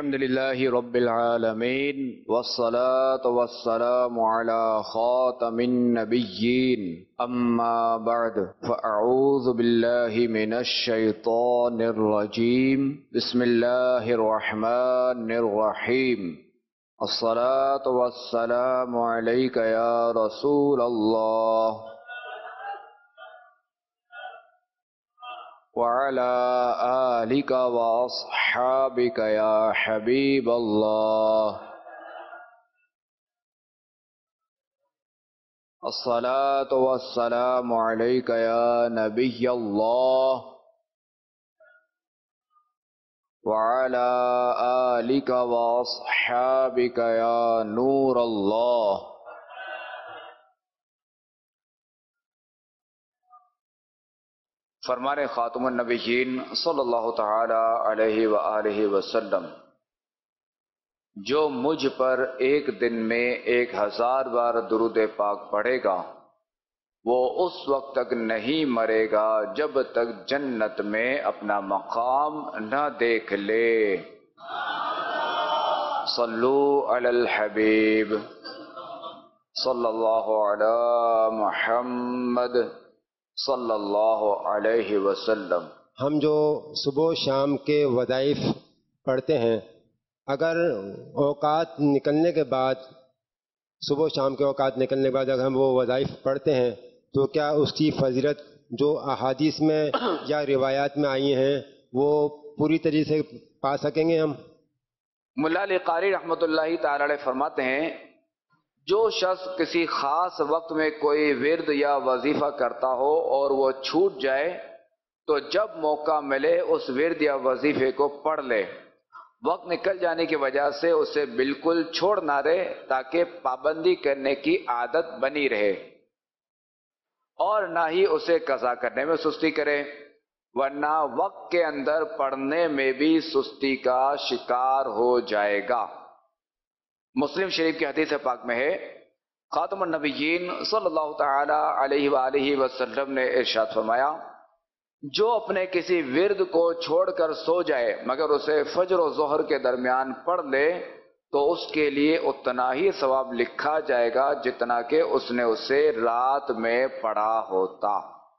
الحمد لله رب العالمين والصلاة والسلام على خاتم النبيين أما بعد فأعوذ بالله من الشيطان الرجيم بسم الله الرحمن الرحيم الصلاة والسلام عليك يا رسول الله وعلى آلك وأصحابك يا حبيب الله الصلاة والسلام عليك يا نبي الله وعلى آلك وأصحابك يا نور الله فرمان خاتم النبیین صلی اللہ تعالی علیہ وآلہ وسلم، جو مجھ پر ایک دن میں 1000 بار درود پاک پڑھے گا وہ اس وقت تک نہیں مرے گا جب تک جنت میں اپنا مقام نہ دیکھ لے۔ صلو علی الحبیب صلی اللہ علی محمد صلی اللہ علیہ وسلم۔ ہم جو صبح و شام کے وظائف پڑھتے ہیں، اگر اوقات نکلنے کے بعد صبح و شام کے اوقات نکلنے کے بعد اگر ہم وہ وظائف پڑھتے ہیں تو کیا اس کی فضیلت جو احادیث میں یا روایات میں آئی ہیں وہ پوری طریقے سے پا سکیں گے ہم؟ ملا علی قاری رحمۃ اللہ تعالی علیہ فرماتے ہیں، جو شخص کسی خاص وقت میں کوئی ورد یا وظیفہ کرتا ہو اور وہ چھوٹ جائے تو جب موقع ملے اس ورد یا وظیفے کو پڑھ لے۔ وقت نکل جانے کی وجہ سے اسے بالکل چھوڑ نہ رہے تاکہ پابندی کرنے کی عادت بنی رہے، اور نہ ہی اسے قضا کرنے میں سستی کرے، ورنہ وقت کے اندر پڑھنے میں بھی سستی کا شکار ہو جائے گا۔ مسلم شریف کی حدیث پاک میں ہے، خاتم النبیین صلی اللہ تعالی علیہ وآلہ وسلم نے ارشاد فرمایا، جو اپنے کسی ورد کو چھوڑ کر سو جائے مگر اسے فجر و ظہر کے درمیان پڑھ لے تو اس کے لیے اتنا ہی ثواب لکھا جائے گا جتنا کہ اس نے اسے رات میں پڑھا ہوتا۔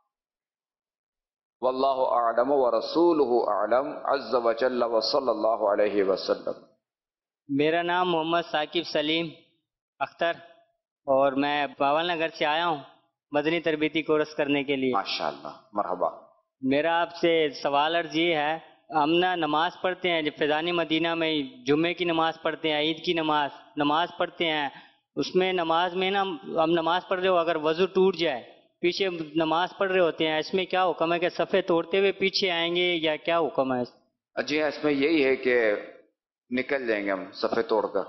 واللہ اعلم ورسولہ اعلم عز وجل وصلی اللہ علیہ وسلم۔ میرا نام محمد ثاقب سلیم اختر اور میں باول نگر سے آیا ہوں مدنی تربیتی کورس کرنے کے لیے۔ ماشاءاللہ، مرحبا۔ میرا آپ سے سوال عرض یہ ہے، ہم نا نماز پڑھتے ہیں جب فیضان مدینہ میں جمعے کی نماز پڑھتے ہیں، عید کی نماز پڑھتے ہیں، اس میں نماز میں نا ہم نماز پڑھ رہے ہو اگر وضو ٹوٹ جائے، پیچھے نماز پڑھ رہے ہوتے ہیں، اس میں کیا حکم ہے کہ صفے توڑتے ہوئے پیچھے آئیں گے یا کیا حکم ہے؟ جی ہاں، اس میں یہی ہے کہ نکل جائیں گے ہم صفے توڑ کر،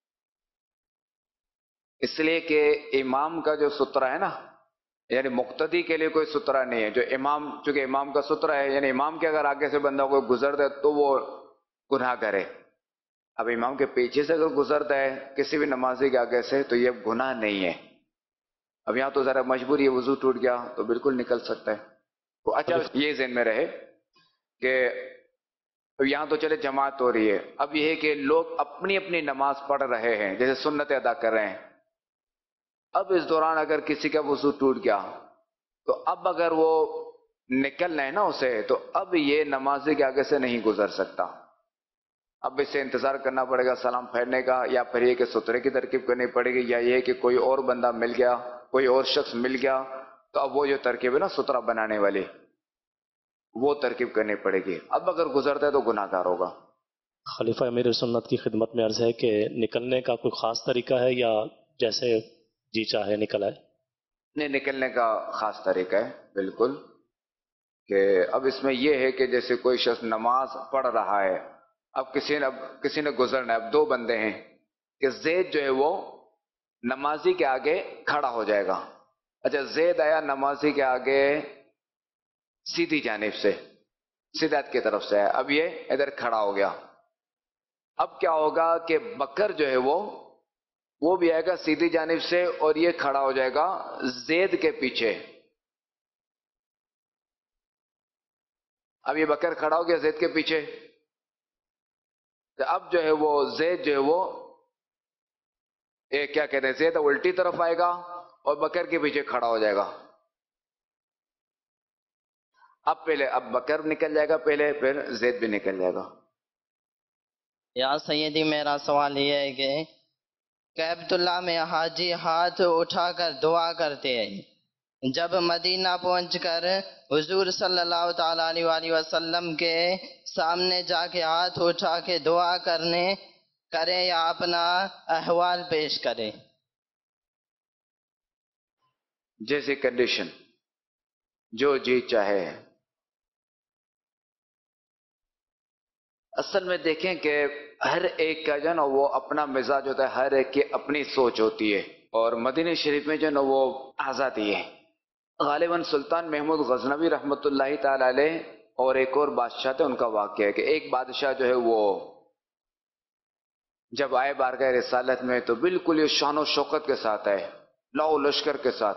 اس لیے کہ امام کا جو سترہ ہے نا، یعنی مقتدی کے لیے کوئی سترہ نہیں ہے، جو امام، چونکہ امام کا سترہ ہے، یعنی امام کے اگر آگے سے بندہ کوئی گزرتا ہے تو وہ گناہ کرے۔ اب امام کے پیچھے سے اگر گزرتا ہے کسی بھی نمازی کے آگے سے تو یہ گناہ نہیں ہے۔ اب یہاں تو ذرا مجبوری ہے، وضو ٹوٹ گیا تو بالکل نکل سکتا ہے۔ تو اچھا یہ ذہن میں رہے کہ یہاں تو چلے جماعت ہو رہی ہے، اب یہ ہے کہ لوگ اپنی اپنی نماز پڑھ رہے ہیں، جیسے سنت ادا کر رہے ہیں۔ اب اس دوران اگر کسی کا وضو ٹوٹ گیا تو اب اگر وہ نکلنا ہے نا اسے، تو اب یہ نمازی کے آگے سے نہیں گزر سکتا، اب اسے انتظار کرنا پڑے گا سلام پھیرنے کا، یا پھر یہ کہ سترے کی ترکیب کرنی پڑے گی، یا یہ کہ کوئی اور بندہ مل گیا، کوئی اور شخص مل گیا تو اب وہ جو ترکیب ہے نا سترہ بنانے والی، وہ ترکیب کرنی پڑے گی۔ اب اگر گزرتا ہے تو گناہ گار ہوگا۔ خلیفہ امیر سنت کی خدمت میں عرض ہے کہ نکلنے کا کوئی خاص طریقہ ہے یا جیسے جی چاہے نکل آئے؟ نہیں، نکلنے کا خاص طریقہ ہے بالکل، کہ اب اس میں یہ ہے کہ جیسے کوئی شخص نماز پڑھ رہا ہے، اب کسی نے گزرنا ہے، اب دو بندے ہیں کہ زید جو ہے وہ نمازی کے آگے کھڑا ہو جائے گا۔ اچھا، زید آیا نمازی کے آگے سیدھی جانب سے، سیدھات کی طرف سے ہے، اب یہ ادھر کھڑا ہو گیا۔ اب کیا ہوگا کہ بکر جو ہے وہ بھی آئے گا سیدھی جانب سے اور یہ کھڑا ہو جائے گا زید کے پیچھے۔ اب یہ بکر کھڑا ہو گیا زید کے پیچھے، تو اب جو ہے وہ زید جو ہے وہ کیا کہتے ہیں، زید الٹی طرف آئے گا اور بکر کے پیچھے کھڑا ہو جائے گا. اب بکر نکل جائے گا پہلے، پھر زید بھی نکل جائے گا. یا سیدی میرا سوال یہ ہے کہ کعبۃ اللہ میں حاجی ہاتھ اٹھا کر دعا کرتے ہیں، جب مدینہ پہنچ کر حضور صلی اللہ تعالیٰ علیہ وآلہ وسلم کے سامنے جا کے ہاتھ اٹھا کے دعا کریں یا اپنا احوال پیش کریں؟ جیسی کنڈیشن جو جی چاہے. اصل میں دیکھیں کہ ہر ایک کا جو ہے نا وہ اپنا مزاج ہوتا ہے، ہر ایک کی اپنی سوچ ہوتی ہے، اور مدینہ شریف میں جو ہے نا وہ آزادی ہے. غالباً سلطان محمود غزنوی رحمۃ اللہ تعالی علیہ اور ایک اور بادشاہ تھے، ان کا واقعہ ہے کہ ایک بادشاہ جو ہے وہ جب آئے بارگاہ رسالت میں تو بالکل یہ شان و شوکت کے ساتھ آئے، لاؤ لشکر کے ساتھ.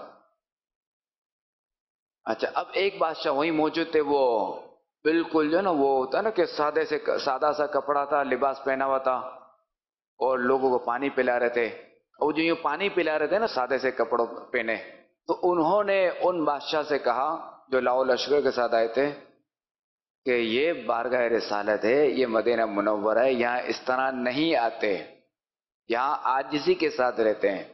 اچھا، اب ایک بادشاہ وہیں موجود تھے، وہ بالکل جو ہے نا وہ ہوتا ہے نا کہ سادہ سا کپڑا تھا، لباس پہنا ہوا تھا، اور لوگوں کو پانی پلا رہے تھے. اور جو یوں پانی پلا رہے تھے نا سادے سے کپڑوں پہنے، تو انہوں نے ان بادشاہ سے کہا جو لاؤ لشکر کے ساتھ آئے تھے کہ یہ بارگاہ رسالت ہے، یہ مدینہ منورہ ہے، یہاں اس طرح نہیں آتے، یہاں عاجزی کے ساتھ رہتے ہیں.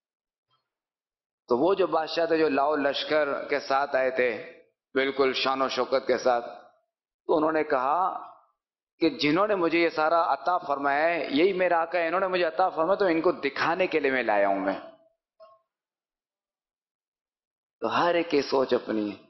تو وہ جو بادشاہ تھے جو لاؤ لشکر کے ساتھ آئے تھے بالکل شان و شوکت کے ساتھ، تو انہوں نے کہا کہ جنہوں نے مجھے یہ سارا عطا فرمایا ہے یہی میرا آقا ہے، انہوں نے مجھے عطا فرمایا تو ان کو دکھانے کے لیے میں لایا ہوں میں. تو ہر ایک کی سوچ اپنی ہے،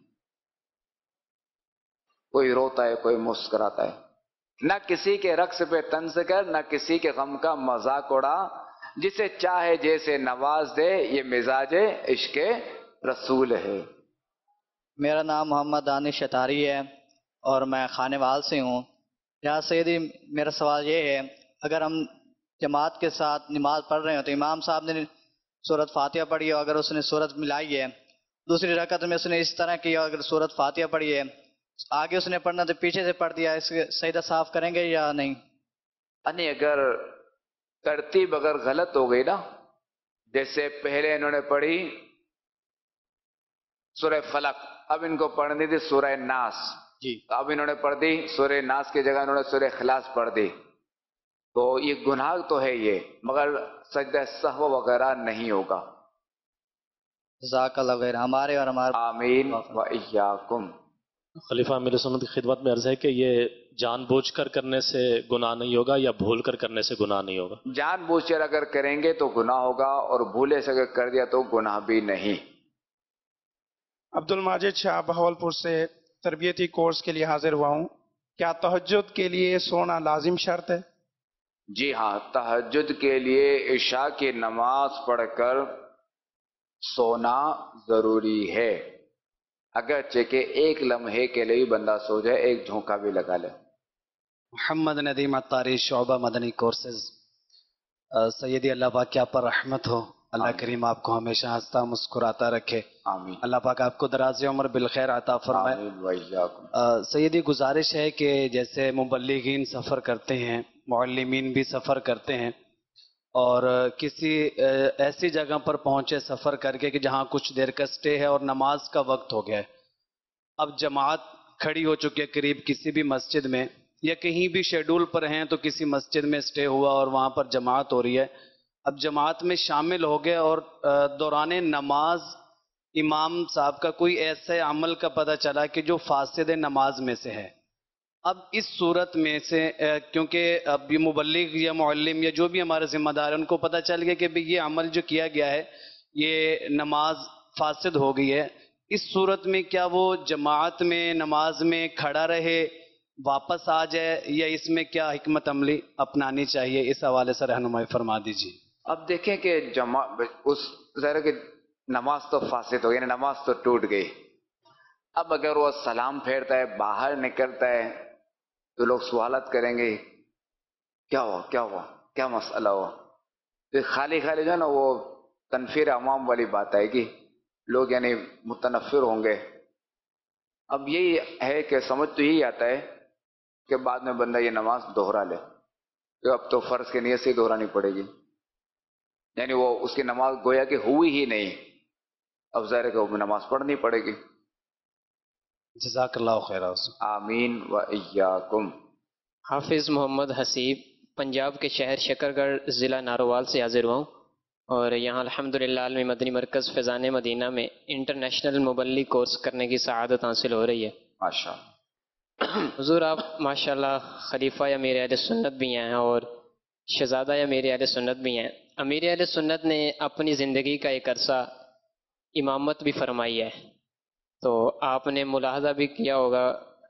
کوئی روتا ہے کوئی مسکراتا ہے. نہ کسی کے رقص پہ طنز کر، نہ کسی کے غم کا مذاق اڑا، جسے چاہے جیسے نواز دے، یہ مزاج عشق رسول ہے. میرا نام محمد دانش شتاری ہے اور میں خانے وال سے ہوں. یا سیدی میرا سوال یہ ہے، اگر ہم جماعت کے ساتھ نماز پڑھ رہے ہیں تو امام صاحب نے سورۃ فاتحہ پڑھی ہے، اگر اس نے سورت ملائی ہے، دوسری رکعت میں اس نے اس طرح کیا، اگر سورۃ فاتحہ پڑھی ہے آگے اس نے پڑھنا تو پیچھے سے پڑھ دیا، اس کے سجدہ صاف کریں گے یا نہیں؟ یعنی اگر ترتیب اگر غلط ہو گئی نا، جیسے پہلے انہوں نے پڑھی سورہ فلق، اب ان کو پڑھنی تھی سورہ ناس، جی اب انہوں نے پڑھ دی سورہ ناس کی جگہ انہوں نے سورہ اخلاص پڑھ دی، تو یہ گناہ تو ہے یہ، مگر سجدہ سہو وغیرہ نہیں ہوگا. جزاک اللہ خیر. ہمارے اور ہمارے آمین و ایاکم. خلیفہ امیر سنت کی خدمت میں عرض ہے کہ یہ جان بوجھ کر کرنے سے گناہ نہیں ہوگا یا بھول کر کرنے سے گناہ نہیں ہوگا؟ جان بوجھ کر اگر کریں گے تو گناہ ہوگا، اور بھولے سے اگر کر دیا تو گناہ بھی نہیں. عبد الماجد شاہ بہاولپور سے تربیتی کورس کے لیے حاضر ہوا ہوں. کیا تہجد کے لیے سونا لازم شرط ہے؟ جی ہاں، تہجد کے لیے عشاء کی نماز پڑھ کر سونا ضروری ہے، اگرچہ کہ ایک لمحے کے لیے بندہ سو جائے، ایک جھونکا بھی لگا لے. محمد ندیم عطاری، شعبہ مدنی کورسز. سیدی اللہ پاک کیا پر رحمت ہو، اللہ کریم آپ کو ہمیشہ ہنستا مسکراتا رکھے. آمین. اللہ پاک آپ کو دراز عمر بالخیر عطا فرمائے. آمین و ایاکم. سیدی گزارش ہے کہ جیسے مبلغین سفر کرتے ہیں، معلمین بھی سفر کرتے ہیں، اور کسی ایسی جگہ پر پہنچے سفر کر کے کہ جہاں کچھ دیر کا سٹے ہے اور نماز کا وقت ہو گیا ہے، اب جماعت کھڑی ہو چکی ہے قریب کسی بھی مسجد میں، یا کہیں بھی شیڈول پر ہیں تو کسی مسجد میں سٹے ہوا اور وہاں پر جماعت ہو رہی ہے، اب جماعت میں شامل ہو گئے اور دوران نماز امام صاحب کا کوئی ایسے عمل کا پتہ چلا کہ جو فاسد نماز میں سے ہے. اب اس صورت میں سے کیونکہ اب یہ مبلغ یا معلم یا جو بھی ہمارے ذمہ دار ہیں ان کو پتہ چل گیا کہ یہ عمل جو کیا گیا ہے یہ نماز فاسد ہو گئی ہے، اس صورت میں کیا وہ جماعت میں نماز میں کھڑا رہے، واپس آ جائے، یا اس میں کیا حکمت عملی اپنانی چاہیے؟ اس حوالے سے رہنمائی فرما دیجیے. اب دیکھیں کہ اس ظاہر کہ نماز تو فاسد ہو گئی، نماز تو ٹوٹ گئی. اب اگر وہ سلام پھیرتا ہے باہر نکلتا ہے تو لوگ سوالات کریں گے کیا ہوا کیا ہوا کیا مسئلہ ہوا، تو خالی خالی جو ہے نا وہ تنفیر عوام والی بات آئے گی، لوگ یعنی متنفر ہوں گے. اب یہی ہے کہ سمجھ تو یہی آتا ہے کہ بعد میں بندہ یہ نماز دوہرا لے. تو اب تو فرض کی نیت سے ہی دہرانی پڑے گی، یعنی وہ اس کی نماز گویا کہ ہوئی ہی نہیں، اب ظاہر ہے کہ وہ نماز پڑھنی پڑے گی۔ جزاک اللہ خیر۔ آمین و ایاکم۔ حافظ محمد حسیب پنجاب کے شہر شکرگڑھ ضلع نارووال سے حاضر ہوا ہوں، اور یہاں الحمدللہ عالمی مدنی مرکز فیضان مدینہ میں انٹرنیشنل مبلغ کورس کرنے کی سعادت حاصل ہو رہی ہے۔ ماشاءاللہ۔ حضور آپ ماشاءاللہ خلیفہ امیر اہل سنت بھی ہیں اور شہزادہ امیر اہل سنت بھی ہیں۔ امیر اہل سنت نے اپنی زندگی کا ایک عرصہ امامت بھی فرمائی ہے، تو آپ نے ملاحظہ بھی کیا ہوگا،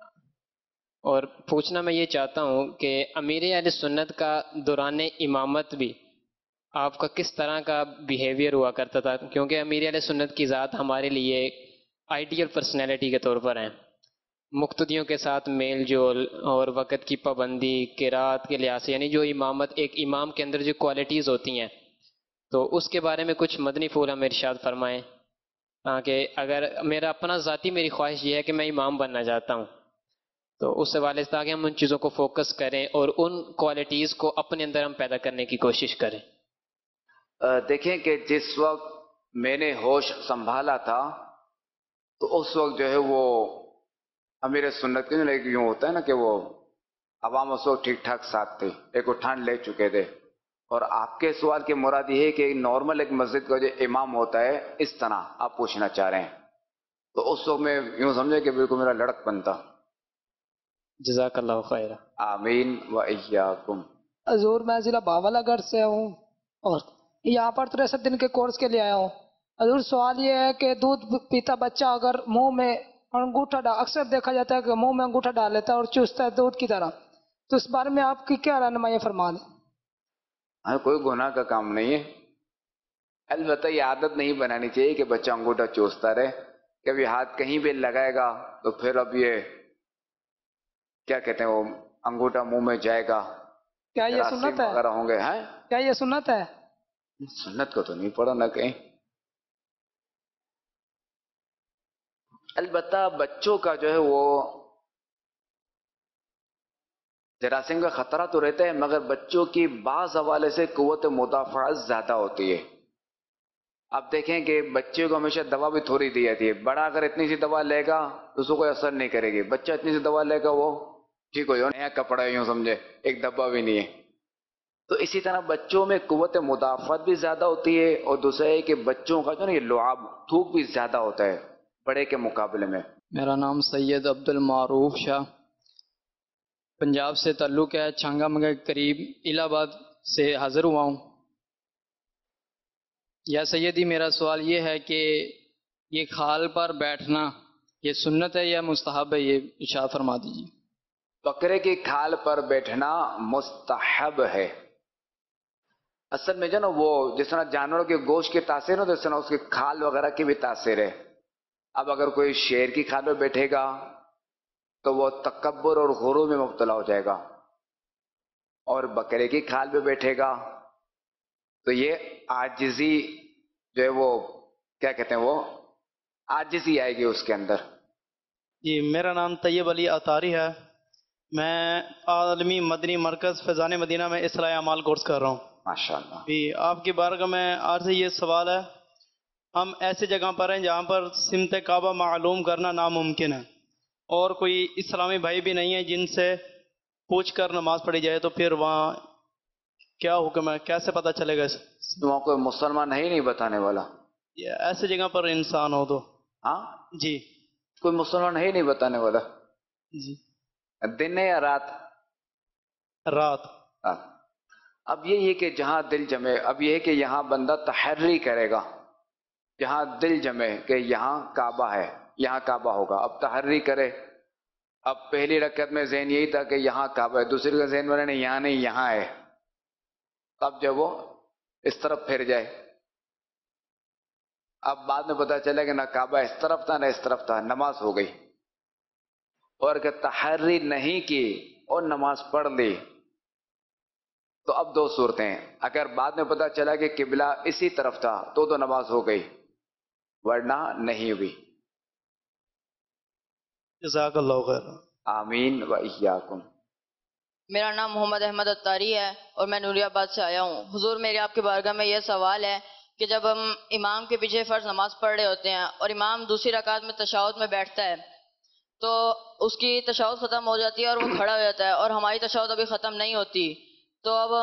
اور پوچھنا میں یہ چاہتا ہوں کہ امیر اہل سنت کا دوران امامت بھی آپ کا کس طرح کا بیہیویئر ہوا کرتا تھا، کیونکہ امیر اہل سنت کی ذات ہمارے لیے آئیڈیل پرسنالٹی کے طور پر ہیں، مقتدیوں کے ساتھ میل جول اور وقت کی پابندی، قرات کے لحاظ سے، یعنی جو امامت ایک امام کے اندر جو کوالٹیز ہوتی ہیں، تو اس کے بارے میں کچھ مدنی پھول ہمیں ارشاد فرمائیں، تاکہ اگر میرا اپنا ذاتی میری خواہش یہ ہے کہ میں امام بننا چاہتا ہوں، تو اس حوالے سے تاکہ ہم ان چیزوں کو فوکس کریں اور ان کوالٹیز کو اپنے اندر ہم پیدا کرنے کی کوشش کریں۔ دیکھیں کہ جس وقت میں نے ہوش سنبھالا تھا تو اس وقت جو ہے وہ امیر سنت کے لیے یوں ہوتا ہے نا کہ وہ عوام اس وقت ٹھیک ٹھاک ساتھ تھے، ایک اٹھان لے چکے تھے، اور آپ کے سوال کی مراد یہ ہے کہ نارمل ایک مسجد کا جو امام ہوتا ہے اس طرح آپ پوچھنا چاہ رہے ہیں، تو اس وقت میں یوں سمجھے کہ بالکل میرا لڑک بنتا۔ جزاک اللہ خیر۔ آمین و ایاکم۔ حضور میں ضلع باولا گڑھ سے ہوں اور یہاں پر 63 دن کے کورس کے لیے آیا ہوں۔ حضور سوال یہ ہے کہ دودھ پیتا بچہ اگر منہ میں انگوٹھا اکثر دیکھا جاتا ہے کہ منہ میں انگوٹھا ڈال لیتا ہے اور چوستا ہے دودھ کی طرح، تو اس بارے میں آپ کی کیا رہنمائی فرما دیں؟ ہاں، کوئی گناہ کا کام نہیں ہے، البتہ یہ عادت نہیں بنانی چاہیے کہ بچہ انگوٹھا چوستا رہے، کبھی ہاتھ کہیں بھی لگائے گا تو پھر اب یہ کیا کہتے ہیں وہ انگوٹھا منہ میں جائے گا، کیا یہ سنت ہے؟ وغیرہ ہوں گے۔ ہیں، کیا یہ سنت ہے؟ سنت کو تو نہیں پڑھا نہ کہیں، البتہ بچوں کا جو ہے وہ جراثیم کا خطرہ تو رہتا ہے، مگر بچوں کی بعض حوالے سے قوت مدافعت زیادہ ہوتی ہے۔ آپ دیکھیں کہ بچے کو ہمیشہ دوا بھی تھوڑی دی جاتی ہے، بڑا اگر اتنی سی دوا لے گا تو اس کو کوئی اثر نہیں کرے گی، بچہ اتنی سی دوا لے گا وہ ٹھیک ہو جائے، نیا کپڑا ہے یوں سمجھے، ایک ڈبہ بھی نہیں ہے۔ تو اسی طرح بچوں میں قوت مدافعت بھی زیادہ ہوتی ہے، اور دوسرا ہے کہ بچوں کا جو نا یہ لعاب تھوک بھی زیادہ ہوتا ہے بڑے کے مقابلے میں۔ میرا نام سید عبد المعروف شاہ، پنجاب سے تعلق ہے، چھانگا منگا کے قریب الہ آباد سے حاضر ہوا ہوں۔ یا سیدی میرا سوال یہ ہے کہ یہ کھال پر بیٹھنا یہ سنت ہے یا مستحب ہے، یہ ارشاد فرما دیجیے۔ بکرے کی کھال پر بیٹھنا مستحب ہے۔ اصل میں جو نا وہ جس طرح جانوروں کے گوشت کی تاثیر ہے، جس طرح اس کی کھال وغیرہ کی بھی تاثیر ہے۔ اب اگر کوئی شیر کی کھال میں بیٹھے گا تو وہ تکبر اور غرور میں مبتلا ہو جائے گا، اور بکرے کی کھال پہ بیٹھے گا تو یہ عاجزی جو ہے وہ کیا کہتے ہیں وہ عاجزی آئے گی اس کے اندر۔ جی، میرا نام طیب علی اطاری ہے، میں عالمی مدنی مرکز فیضان مدینہ میں اصلاح اعمال کورس کر رہا ہوں۔ ماشاءاللہ۔ جی، آپ کی بارگاہ میں آج سے یہ سوال ہے، ہم ایسی جگہ پر ہیں جہاں پر سمت کعبہ معلوم کرنا ناممکن ہے، اور کوئی اسلامی بھائی بھی نہیں ہے جن سے پوچھ کر نماز پڑھی جائے، تو پھر وہاں کیا حکم ہے، کیسے پتہ چلے گا؟ وہاں کوئی مسلمان ہے ہی نہیں بتانے والا؟ ایسی جگہ پر انسان ہو تو؟ ہاں جی، کوئی مسلمان ہے ہی نہیں بتانے والا۔ جی، دن ہے یا رات؟ رات۔ اب یہ ہے کہ جہاں دل جمے، اب یہ ہے کہ یہاں بندہ تحری کرے گا، جہاں دل جمے کہ یہاں کعبہ ہے، یہاں کعبہ ہوگا، اب تحری کرے۔ اب پہلی رکعت میں ذہن یہی تھا کہ یہاں کعبہ ہے، دوسری کا ذہن والے نے یہاں نہیں یہاں ہے، اب جب وہ اس طرف پھر جائے، اب بعد میں پتا چلا کہ نہ کعبہ اس طرف تھا نہ اس طرف تھا، نماز ہو گئی۔ اور کہ تحری نہیں کی اور نماز پڑھ لی تو اب دو صورتیں ہیں، اگر بعد میں پتا چلا کہ قبلہ اسی طرف تھا تو نماز ہو گئی، ورنہ نہیں ہوئی۔ جزاک اللہ خیر۔ آمین و ایاکم۔ میرا نام محمد احمد اتاری ہے اور میں نوری آباد سے آیا ہوں. حضور میرے آپ کے بارگاہ میں یہ سوال ہے کہ جب ہم امام کے پیچھے فرض نماز پڑھ رہے ہوتے ہیں اور امام دوسری رکعت میں تشہد میں بیٹھتا ہے تو اس کی تشہد ختم ہو جاتی ہے اور وہ کھڑا ہو جاتا ہے اور ہماری تشہد ابھی ختم نہیں ہوتی، تو اب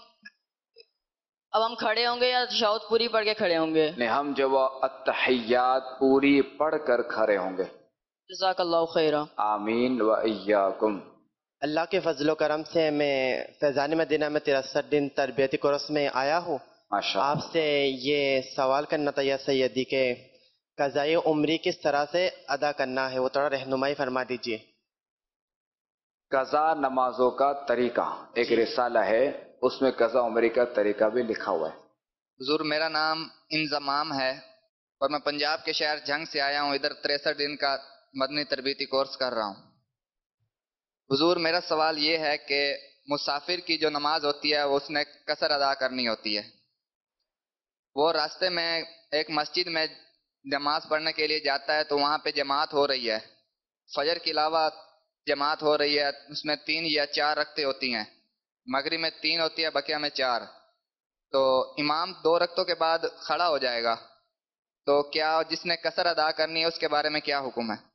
ہم کھڑے ہوں گے یا تشہد پوری پڑھ کے کھڑے ہوں گے؟ نہیں، ہم جب التحیات پوری پڑھ کر کھڑے ہوں گے. جزاک اللہ خیرہ. آمین و ایاکم. اللہ کے فضل و کرم سے میں فیضان مدینہ میں 63 دن تربیتی کورس میں آیا ہوں. آپ سے یہ سوال کرنا تھا یا سیدی کہ قضائے عمری کس طرح سے ادا کرنا ہے، وہ تھوڑا رہنمائی فرما دیجیے. قضا نمازوں کا طریقہ ایک رسالہ ہے، اس میں قضا عمری کا طریقہ بھی لکھا ہوا ہے. حضور میرا نام انضمام ہے اور میں پنجاب کے شہر جھنگ سے آیا ہوں. ادھر 63 دن کا مدنی تربیتی کورس کر رہا ہوں. حضور میرا سوال یہ ہے کہ مسافر کی جو نماز ہوتی ہے وہ اس نے قصر ادا کرنی ہوتی ہے. وہ راستے میں ایک مسجد میں نماز پڑھنے کے لیے جاتا ہے تو وہاں پہ جماعت ہو رہی ہے، فجر کے علاوہ جماعت ہو رہی ہے، اس میں 3 یا 4 رکعتیں ہوتی ہیں، مغرب میں 3 ہوتی ہے، بقیہ میں 4. تو امام 2 رکعتوں کے بعد کھڑا ہو جائے گا، تو کیا جس نے قصر ادا کرنی ہے اس کے بارے میں کیا حکم ہے؟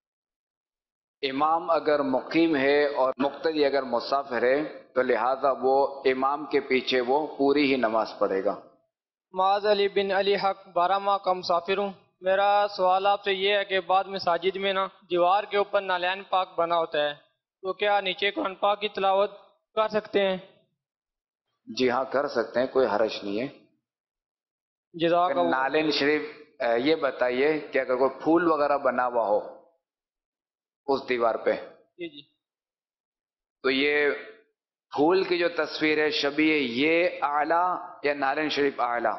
امام اگر مقیم ہے اور مقتدی اگر مسافر ہے تو لہذا وہ امام کے پیچھے وہ پوری ہی نماز پڑھے گا. معاذ علی بن علی حق 12 ماہ کا مسافر ہوں. میرا سوال آپ سے یہ ہے کہ بعد مساجد میں نا دیوار کے اوپر نالین پاک بنا ہوتا ہے، تو کیا نیچے قرآن پاک کی تلاوت کر سکتے ہیں؟ جی ہاں کر سکتے ہیں، کوئی حرج نہیں ہے. جزاک اللہ. نالین شریف یہ بتائیے کہ اگر کوئی پھول وغیرہ بنا ہوا ہو اس دیوار پہ جی تو یہ پھول کی جو تصویر ہے شبیہ یہ اعلیٰ یا نالین شریف اعلیٰ؟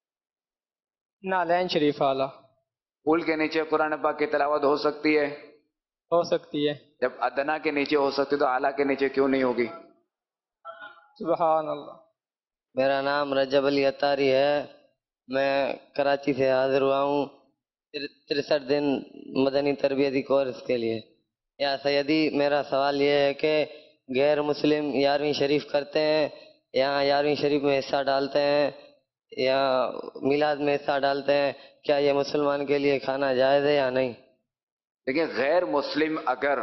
نالین شریف اعلیٰ. پھول کے نیچے قرآن پاک کی تلاوت ہو سکتی ہے؟ ہو سکتی ہے. جب ادنا کے نیچے ہو سکتی تو اعلیٰ کے نیچے کیوں نہیں ہوگی؟ سبحان اللہ. میرا نام رجب علی اتاری ہے، میں کراچی سے حاضر ہوا ہوں 63 دن مدنی تربیتی کورس کے لیے. یا سیدی میرا سوال یہ ہے کہ غیر مسلم 11ویں شریف کرتے ہیں یا 11ویں شریف میں حصہ ڈالتے ہیں یا میلاد میں حصہ ڈالتے ہیں، کیا یہ مسلمان کے لیے کھانا جائز ہے یا نہیں؟ دیکھیں غیر مسلم اگر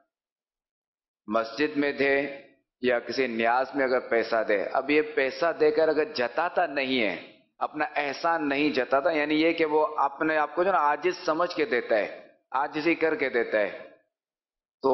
مسجد میں دے یا کسی نیاز میں اگر پیسہ دے، اب یہ پیسہ دے کر اگر جتاتا نہیں ہے، اپنا احسان نہیں جتاتا، یعنی یہ کہ وہ اپنے آپ کو جو نا عاجز سمجھ کے دیتا ہے، عاجزی کر کے دیتا ہے، تو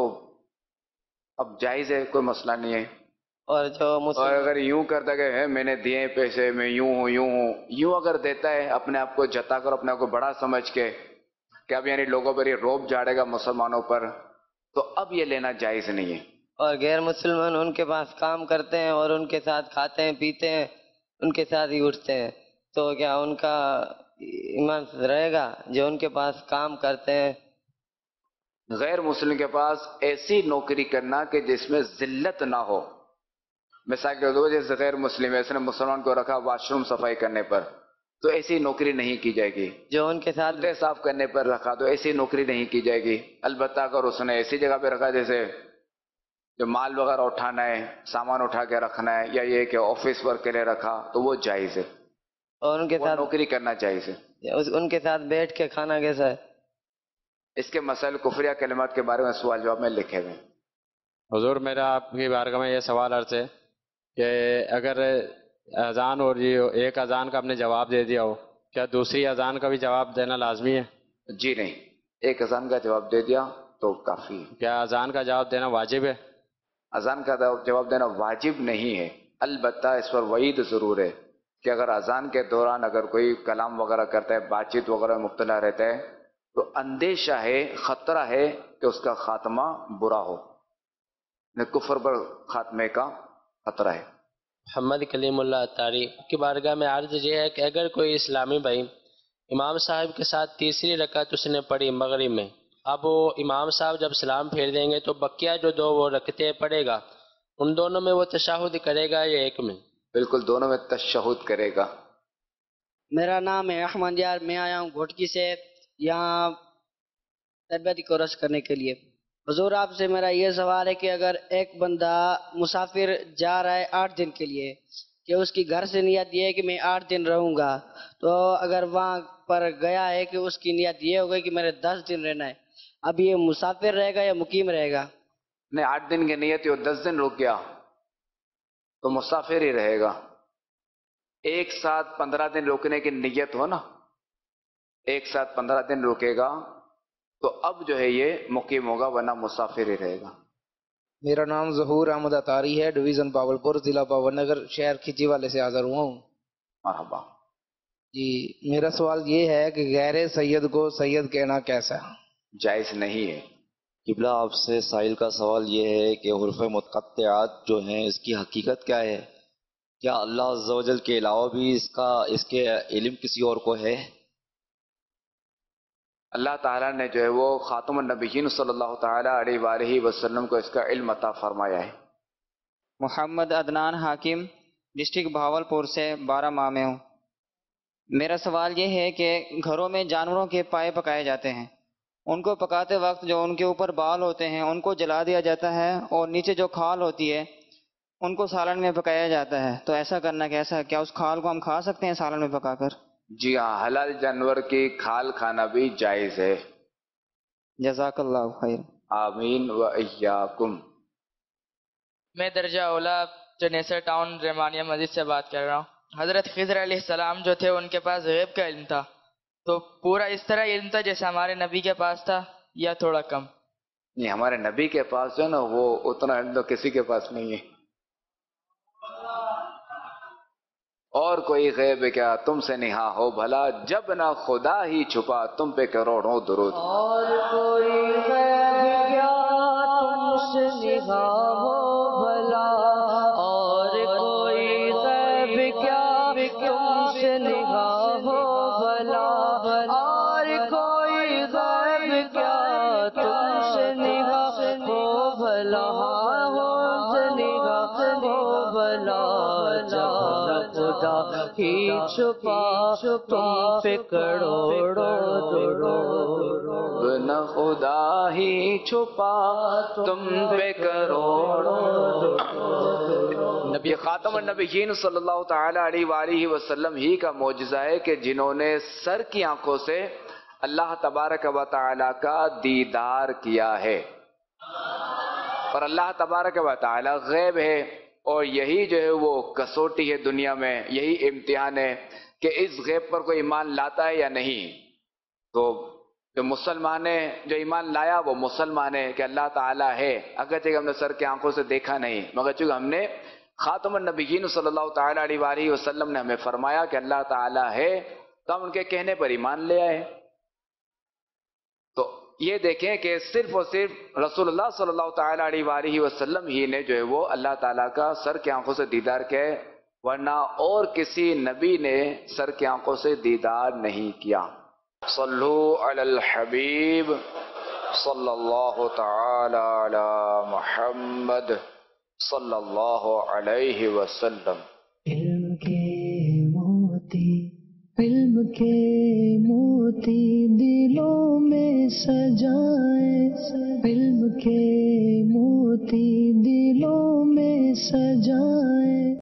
اب جائز ہے، کوئی مسئلہ نہیں ہے. اور اگر یوں کرتا کہ میں نے دیے پیسے، میں یوں ہوں یوں اگر دیتا ہے اپنے آپ کو جتا کر، اپنے آپ کو بڑا سمجھ کے کہ اب یعنی لوگوں پر یہ روب جاڑے گا مسلمانوں پر، تو اب یہ لینا جائز نہیں ہے. اور غیر مسلمان ان کے پاس کام کرتے ہیں اور ان کے ساتھ کھاتے ہیں پیتے ہیں، ان کے ساتھ ہی اٹھتے ہیں، تو کیا ان کا ایمان رہے گا جو ان کے پاس کام کرتے ہیں؟ غیر مسلم کے پاس ایسی نوکری کرنا کہ جس میں ذلت نہ ہو. مثال کے طور پر جیسے غیر مسلم ہے، اس نے مسلمان کو رکھا واش روم صفائی کرنے پر، تو ایسی نوکری نہیں کی جائے گی. جو ان کے ساتھ صاف کرنے پر رکھا تو ایسی نوکری نہیں کی جائے گی. البتہ اگر اس نے ایسی جگہ پہ رکھا جیسے جو مال وغیرہ اٹھانا ہے، سامان اٹھا کے رکھنا ہے، یا یہ کہ آفس ورک کے لیے رکھا تو وہ جائز ہے، اور ان کے ساتھ نوکری کرنا جائز ہے. ان کے ساتھ بیٹھ کے کھانا کیسا ہے؟ اس کے مسائل کفریہ کلمات کے بارے میں سوال جواب میں لکھے ہوئے. حضور میرا آپ کی بارگاہ میں یہ سوال عرض ہے کہ اگر اذان ہو رہی ہو، ایک اذان کا آپ نے جواب دے دیا ہو، کیا دوسری اذان کا بھی جواب دینا لازمی ہے؟ جی نہیں، ایک اذان کا جواب دے دیا تو کافی ہے. کیا اذان کا جواب دینا واجب ہے؟ اذان کا جواب دینا واجب نہیں ہے، البتہ اس پر وعید ضرور ہے کہ اگر اذان کے دوران اگر کوئی کلام وغیرہ کرتا ہے، بات چیت وغیرہ میں مبتلا رہتا ہے، تو اندیشہ ہے، خطرہ ہے کہ اس کا خاتمہ برا ہو، کفر پر خاتمے کا خطرہ ہے. محمد کلیم اللہ اتاری کی بارگاہ میں عرض یہ ہے کہ اگر کوئی اسلامی بھائی امام صاحب کے ساتھ تیسری رکعت اس نے پڑھی مغرب میں، اب وہ امام صاحب جب سلام پھیر دیں گے تو بقیہ جو 2 وہ رکعتیں پڑھے گا، ان دونوں میں وہ تشہد کرے گا یا ایک میں؟ بالکل دونوں میں تشہد کرے گا. میرا نام ہے احمد یار، میں آیا ہوں گھوٹکی سے یہاں تربیتی کورس کرنے کے لیے. حضور آپ سے میرا یہ سوال ہے کہ اگر ایک بندہ مسافر جا رہا ہے 8 دن کے لیے، کہ اس کی گھر سے نیت یہ ہے کہ میں 8 دن رہوں گا، تو اگر وہاں پر گیا ہے کہ اس کی نیت یہ ہو گئی کہ میرے 10 دن رہنا ہے، اب یہ مسافر رہے گا یا مقیم رہے گا؟ نہیں، 8 دن کی نیت ہے، 10 دن رک گیا تو مسافر ہی رہے گا۔ ایک ساتھ 15 دن رکنے کی نیت ہو نا، ایک ساتھ 15 دن رکے گا تو اب جو ہے یہ مقیم ہوگا، ورنہ مسافر ہی رہے گا۔ میرا نام ظہور احمد اطاری ہے، ڈویژن باولپور، ضلع باور نگر، شہر کھچی والے سے حاضر ہوا ہوں۔ مرحبا جی، میرا سوال یہ ہے کہ غیر سید کو سید کہنا کیسا؟ جائز نہیں ہے۔ قبلہ آپ سے سائل کا سوال یہ ہے کہ حروف متقطعات جو ہیں اس کی حقیقت کیا ہے؟ کیا اللہ عز و جل کے علاوہ بھی اس کے علم کسی اور کو ہے؟ اللہ تعالیٰ نے جو ہے وہ خاتم النبیین صلی اللہ تعالیٰ علیہ وآلہ وسلم کو اس کا علم عطا فرمایا ہے۔ محمد عدنان حاکم، ڈسٹرکٹ بھاولپور سے 12 ماہ میں ہوں۔ میرا سوال یہ ہے کہ گھروں میں جانوروں کے پائے پکائے جاتے ہیں، ان کو پکاتے وقت جو ان کے اوپر بال ہوتے ہیں ان کو جلا دیا جاتا ہے، اور نیچے جو کھال ہوتی ہے ان کو سالن میں پکایا جاتا ہے، تو ایسا کرنا کیسا ہے؟ کیا اس کھال کو ہم کھا سکتے ہیں سالن میں پکا کر؟ جی ہاں، حلال جانور کی کھال کھانا بھی جائز ہے۔ جزاک اللہ خیر۔ آمین و ایاکم۔ میں درجہ اولا جنیسر ٹاؤن رحمانیہ مسجد سے بات کر رہا ہوں۔ حضرت خضر علیہ السلام جو تھے ان کے پاس غیب کا علم تھا، تو پورا اس طرح علم تھا جیسے ہمارے نبی کے پاس تھا یا تھوڑا کم؟ نہیں، ہمارے نبی کے پاس جو ہے نا وہ اتنا علم تو کسی کے پاس نہیں ہے۔ اور کوئی غیب کیا تم سے نہا ہو بھلا، جب نہ خدا ہی چھپا تم پہ کروڑوں درود۔ اور کوئی غیب کیا تم سے نہا ہو بھلا، اور کوئی غیب کیا تم سے نہا ہو بھلا، اور کوئی غیب کیا تم سے نہا ہو بھلا، خدا ہی چھپا تم پہ کروڑوں درود، نہ خدا ہی چھپا تم پہ کروڑوں درود۔ نبی خاتم النبیین صلی اللہ تعالی علیہ وآلہ وسلم ہی کا معجزہ ہے کہ جنہوں نے سر کی آنکھوں سے اللہ تبارک و تعالی کا دیدار کیا ہے، اور اللہ تبارک و تعالی غیب ہے، اور یہی جو ہے وہ کسوٹی ہے دنیا میں، یہی امتحان ہے کہ اس غیب پر کوئی ایمان لاتا ہے یا نہیں۔ تو جو مسلمان ہے، جو ایمان لایا وہ مسلمان ہے کہ اللہ تعالیٰ ہے، اگرچہ ہم نے سر کی آنکھوں سے دیکھا نہیں، مگر چونکہ ہم نے خاتم النبیین صلی اللہ تعالیٰ علیہ وآلہ وسلم نے ہمیں فرمایا کہ اللہ تعالیٰ ہے، تو ہم ان کے کہنے پر ایمان لے آئے۔ تو یہ دیکھیں کہ صرف اور صرف رسول اللہ صلی اللہ تعالیٰ علیہ وآلہ وسلم ہی نے جو ہے وہ اللہ تعالیٰ کا سر کی آنکھوں سے دیدار کیا ہے، ورنہ اور کسی نبی نے سر کی آنکھوں سے دیدار نہیں کیا۔ صلو علی الحبیب صلی اللہ تعالی علی محمد صلی اللہ علیہ وسلم۔